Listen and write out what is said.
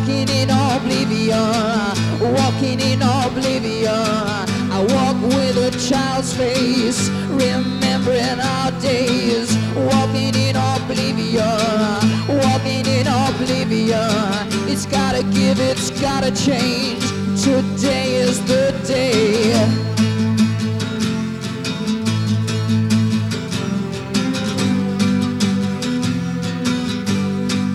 walking in oblivion, walking in oblivion. I walk with a child's face, remembering our days, walking in oblivion, walking in oblivion. It's gotta give, it's gotta change. Today is the day.